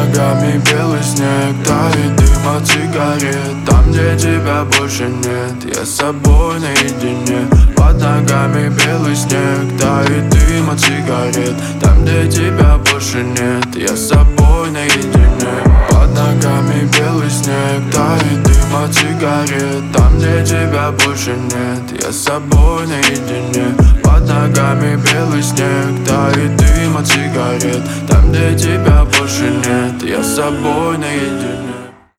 ногами белый снег, тает дым от сигарет. Там, где тебя больше нет, я с собой наедине. Под ногами белый снег, тает дым от сигарет. Там, где тебя больше нет, я с собой наедине. Под ногами белый снег, тает дым от сигарет. Там, где тебя больше нет, я с собой наедине.